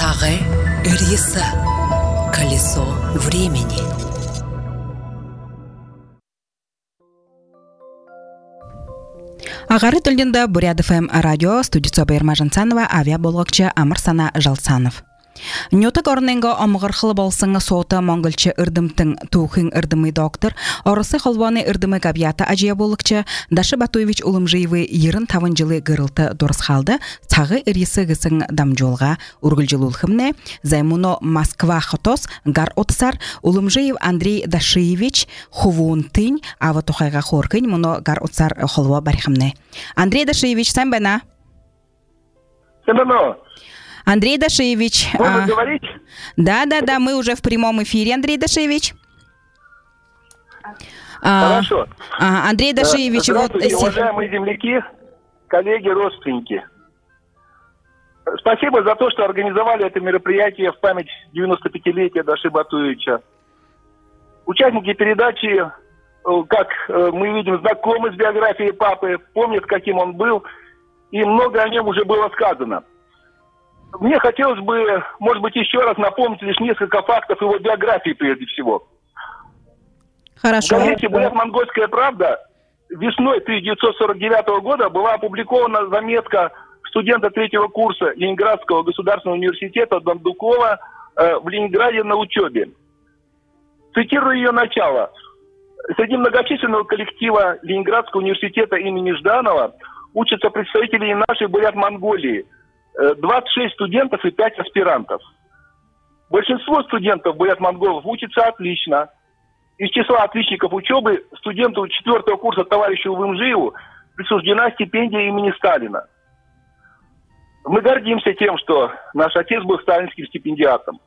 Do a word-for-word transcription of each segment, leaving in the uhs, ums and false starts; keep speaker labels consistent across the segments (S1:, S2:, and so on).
S1: Шагы Ирьеса. Колесо времени. Агары төлденді Бурят эф эм радио студиясы Байырма Жансанова, авиаболғықчы Амырсана Жалсанов. Ньотак орненго омғырхылы болсыңы соты моңғылчы үрдімтің туқын үрдімі доктор, орысы холваны үрдімі габията ажия болықчы Дашы Батуевич Улымжиевы ерін тавын жылы ғырылты дұрыс қалды, сағы үресі ғысың дамжолға үргіл жылыл хымне, займуно Москва хотос гар отсар Улымжиев Андрей Дашиевич хувуын тын, авы тухайға хоркын, мұно гар отсар холва бархымне. Андрей Дашиевич, сән бәна?
S2: Сән бәна?
S1: Андрей Дашиевич.
S2: Можно а... говорить?
S1: Да, да, да, мы уже в прямом эфире, Андрей Дашиевич.
S2: Хорошо.
S1: А, Андрей Дашиевич,
S2: здравствуйте,
S1: вот...
S2: уважаемые земляки, коллеги, родственники. Спасибо за то, что организовали это мероприятие в память девяностопятилетия Даши Батуевича. Участники передачи, как мы видим, знакомы с биографией папы, помнят, каким он был, и много о нем уже было сказано. Мне хотелось бы, может быть, еще раз напомнить лишь несколько фактов его биографии прежде всего.
S1: Хорошо.
S2: В газете «Бурят-Монгольская правда» весной тысяча девятьсот сорок девятого года была опубликована заметка студента третьего курса Ленинградского государственного университета Дондукова э, в Ленинграде на учебе. Цитирую ее начало. Среди многочисленного коллектива Ленинградского университета имени Жданова учатся представители и нашей Бурят-Монголии. двадцать шесть студентов и пять аспирантов. Большинство студентов бурят-монголов учатся отлично. Из числа отличников учебы студенту четвертого курса товарищу Улымжиеву присуждена стипендия имени Сталина. Мы гордимся тем, что наш отец был сталинским стипендиатом.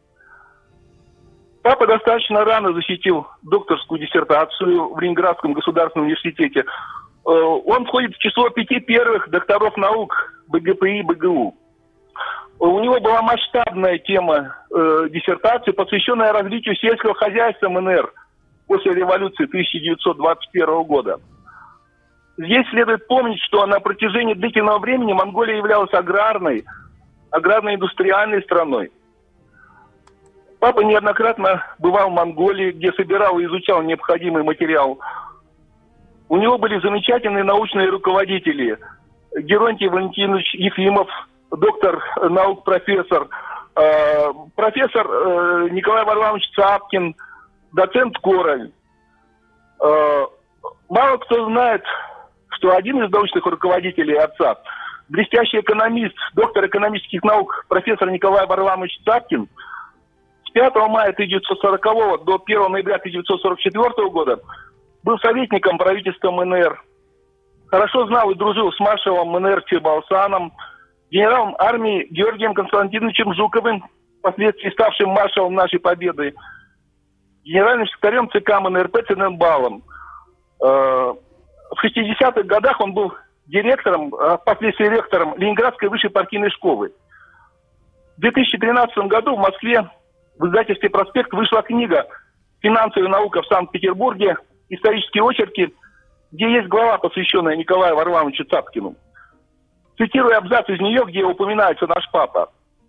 S2: Папа достаточно рано защитил докторскую диссертацию в Ленинградском государственном университете. Он входит в число пяти первых докторов наук бэ гэ пэ и бэ гэ у. У него была масштабная тема э, диссертации, посвященная развитию сельского хозяйства эм эн эр после революции тысяча девятьсот двадцать первого года. Здесь следует помнить, что на протяжении длительного времени Монголия являлась аграрной, аграрно-индустриальной страной. Папа неоднократно бывал в Монголии, где собирал и изучал необходимый материал. У него были замечательные научные руководители. Геронтий Валентинович Ефимов, доктор наук, профессор, э, профессор э, Николай Варламович Цапкин, доцент Король. Э, мало кто знает, что один из научных руководителей отца, блестящий экономист, доктор экономических наук, профессор Николай Варламович Цапкин, с пятого мая тысяча девятьсот сорокового до первого ноября тысяча девятьсот сорок четвёртого года был советником правительства эм эн эр. Хорошо знал и дружил с маршалом эм эн эр Чебалсаном, генералом армии Георгием Константиновичем Жуковым, впоследствии ставшим маршалом нашей победы, генеральным секретарем цэ ка эм эн эр пэ Цененбалом. В шестидесятых годах он был директором, а впоследствии ректором Ленинградской высшей партийной школы. В две тысячи тринадцатом году в Москве в издательстве «Проспект» вышла книга «Финансовая наука в Санкт-Петербурге. Исторические очерки», где есть глава, посвященная Николаю Варламовичу Цапкину. Цитирую абзац из нее, где упоминается наш папа.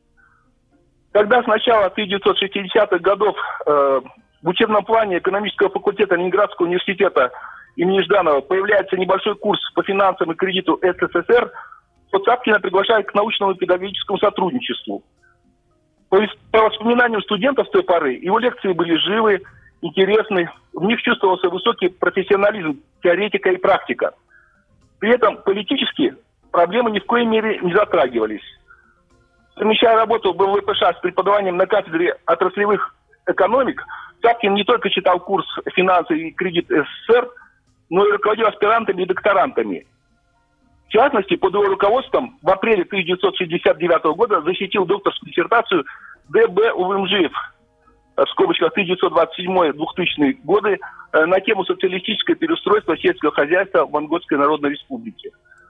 S2: Когда с начала тысяча девятьсот шестидесятых годов э, в учебном плане экономического факультета Ленинградского университета имени Жданова появляется небольшой курс по финансам и кредиту эс эс эс эр, то Цапкина приглашают к научному и педагогическому сотрудничеству. По, по воспоминаниям студентов с той поры, его лекции были живы, интересны, в них чувствовался высокий профессионализм теоретика и практика. При этом политически проблемы ни в коей мере не затрагивались. Совмещая работу в бэ вэ пэ ша с преподаванием на кафедре отраслевых экономик, Цапкин не только читал курс «Финансы и кредит эс эс эс эр», но и руководил аспирантами и докторантами. В частности, под его руководством в апреле тысяча девятьсот шестьдесят девятого года защитил докторскую диссертацию дэ бэ Улымжиев, в скобочках тысяча девятьсот двадцать седьмой — двухтысячные годы, на тему социалистическое переустройство сельского хозяйства в Монгольской Народной Республике.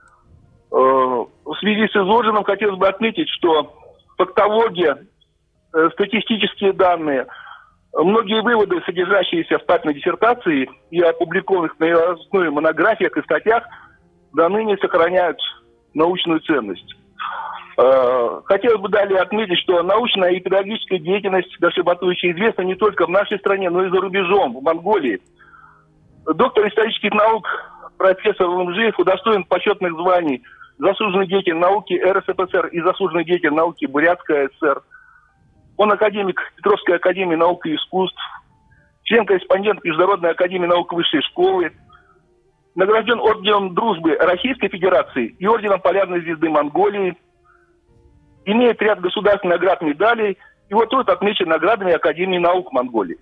S2: В связи с изложенным хотелось бы отметить, что фактология, статистические данные, многие выводы, содержащиеся в папиной диссертации и опубликованных на основе монографиях и статьях, до ныне сохраняют научную ценность. Хотелось бы далее отметить, что научная и педагогическая деятельность Даши Батуевича известна не только в нашей стране, но и за рубежом, в Монголии. Доктор исторических наук, профессор Лымжиев удостоен почетных званий заслуженный деятель науки эр эс эф эс эр и заслуженный деятель науки Бурятской эр эс эр. Он академик Петровской академии наук и искусств, член-корреспондент Международной академии наук высшей школы, награжден орденом дружбы Российской Федерации и орденом Полярной звезды Монголии, имеет ряд государственных наград, медалей, и вот тут отмечен наградами Академии наук Монголии.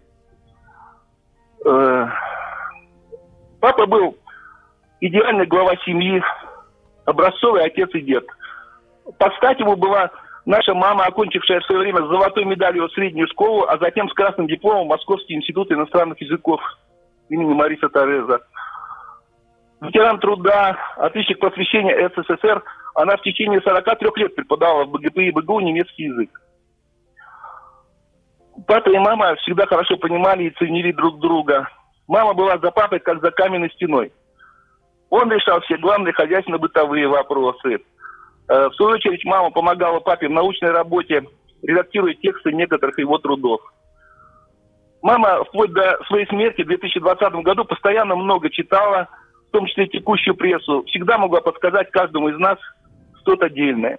S2: Папа был идеальный глава семьи, образцовый отец и дед. Под стать ему была наша мама, окончившая в свое время с золотой медалью среднюю школу, а затем с красным дипломом Московский институт иностранных языков имени Мариса Тореза. Ветеран труда, отличник просвещения эс эс эс эр, она в течение сорока трёх лет преподавала в бэ гэ пэ и бэ гэ у немецкий язык. Папа и мама всегда хорошо понимали и ценили друг друга. Мама была за папой, как за каменной стеной. Он решал все главные хозяйственно-бытовые вопросы. В свою очередь, мама помогала папе в научной работе, редактируя тексты некоторых его трудов. Мама вплоть до своей смерти в две тысячи двадцатом году постоянно много читала, в том числе текущую прессу, всегда могла подсказать каждому из нас что-то отдельное.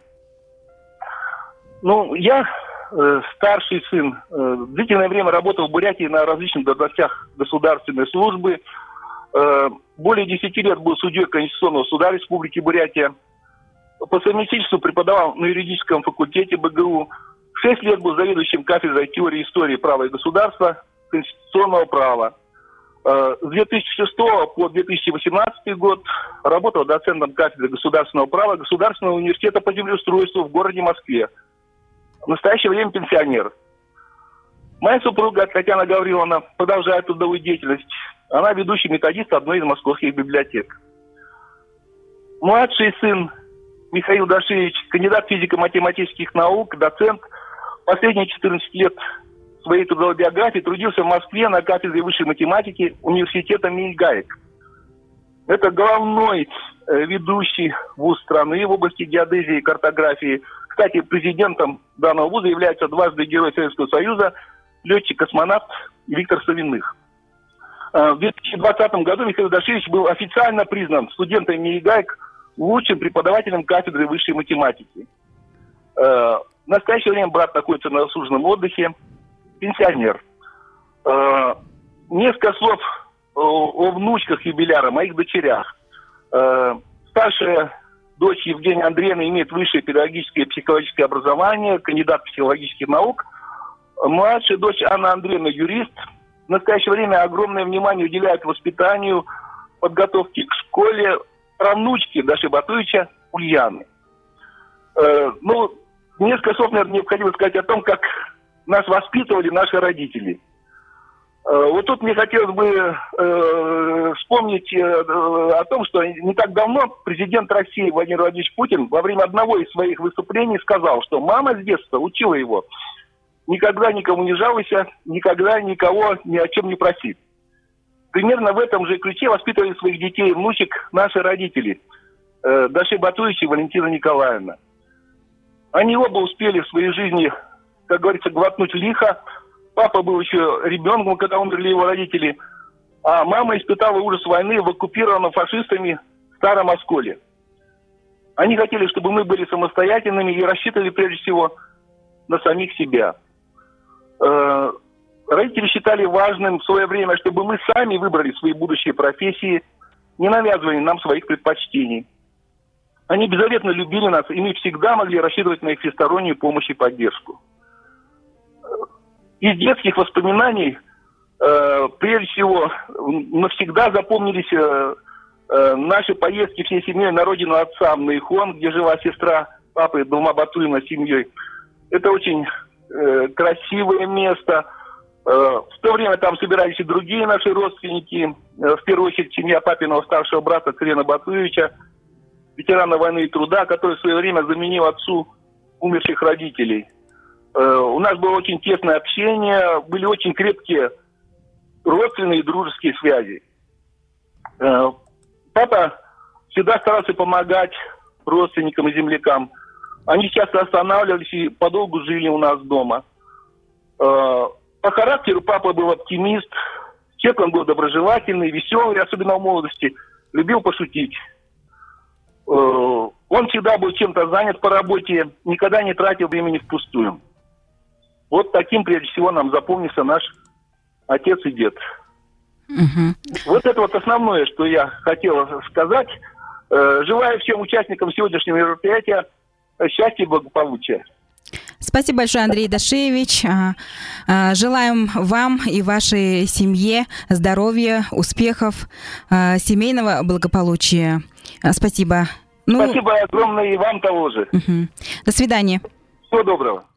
S2: Ну, я, э, старший сын, э, длительное время работал в Бурятии на различных должностях государственной службы. Э, более десяти лет был судьей Конституционного суда Республики Бурятия. По совместительству преподавал на юридическом факультете бэ гэ у. Шесть лет был заведующим кафедрой теории истории права и государства, конституционного права. С две тысячи шестого по две тысячи восемнадцатый год работал доцентом кафедры государственного права Государственного университета по землеустройству в городе Москве. В настоящее время пенсионер. Моя супруга Татьяна Гавриловна продолжает трудовую деятельность. Она ведущий методист одной из московских библиотек. Младший сын Михаил Дашевич, кандидат физико-математических наук, доцент. Последние четырнадцать лет своей трудовой биографии трудился в Москве на кафедре высшей математики университета Мейгаек. Это главной э, ведущий вуз страны в области геодезии и картографии. Кстати, президентом данного вуза является дважды Герой Советского Союза, летчик-космонавт Виктор Савиных. Э, в две тысячи двадцатом году Михаил Дашевич был официально признан студентом Мейгаек лучшим преподавателем кафедры высшей математики. Э, в настоящее время брат находится на заслуженном отдыхе. Пенсионер. Э, несколько слов о, о внучках юбиляра, моих дочерях. Э, старшая дочь Евгения Андреевна имеет высшее педагогическое и психологическое образование, кандидат психологических наук. Младшая дочь Анна Андреевна юрист. В настоящее время огромное внимание уделяет воспитанию, подготовке к школе правнучки Даши Батуевича Ульяны. Э, ну, несколько слов, наверное, необходимо сказать о том, как нас воспитывали наши родители. Вот тут мне хотелось бы э, вспомнить э, о том, что не так давно президент России Владимир Владимирович Путин во время одного из своих выступлений сказал, что мама с детства учила его: никогда никому не жалуйся, никогда никого ни о чем не проси. Примерно в этом же ключе воспитывали своих детей и внучек наши родители, э, Даша Батуевич и Валентина Николаевна. Они оба успели в своей жизни, как говорится, глотнуть лихо. Папа был еще ребенком, когда умерли его родители, а мама испытала ужас войны в оккупированном фашистами Старом Осколе. Они хотели, чтобы мы были самостоятельными и рассчитывали прежде всего на самих себя. Э, родители считали важным в свое время, чтобы мы сами выбрали свои будущие профессии, не навязывали нам своих предпочтений. Они беззаветно любили нас, и мы всегда могли рассчитывать на их всестороннюю помощь и поддержку. Из детских воспоминаний, э, прежде всего, навсегда запомнились э, э, наши поездки всей семьей на родину отца, в Наихон, где жила сестра папы Долма Батуевна с семьей. Это очень э, красивое место. Э, в то время там собирались и другие наши родственники, э, в первую очередь семья папиного старшего брата Крена Батуевича, ветерана войны и труда, который в свое время заменил отцу умерших родителей. У нас было очень тесное общение, были очень крепкие родственные и дружеские связи. Папа всегда старался помогать родственникам и землякам. Они часто останавливались и подолгу жили у нас дома. По характеру папа был оптимист. Человек он был доброжелательный, веселый, особенно в молодости. Любил пошутить. Он всегда был чем-то занят по работе, никогда не тратил времени впустую. Вот таким, прежде всего, нам запомнился наш отец и дед.
S1: Угу.
S2: Вот это вот основное, что я хотел сказать. Желаю всем участникам сегодняшнего мероприятия счастья и благополучия.
S1: Спасибо большое, Андрей Дашевич. Желаем вам и вашей семье здоровья, успехов, семейного благополучия. Спасибо.
S2: Ну... Спасибо огромное и вам того же.
S1: Угу. До свидания.
S2: Всего доброго.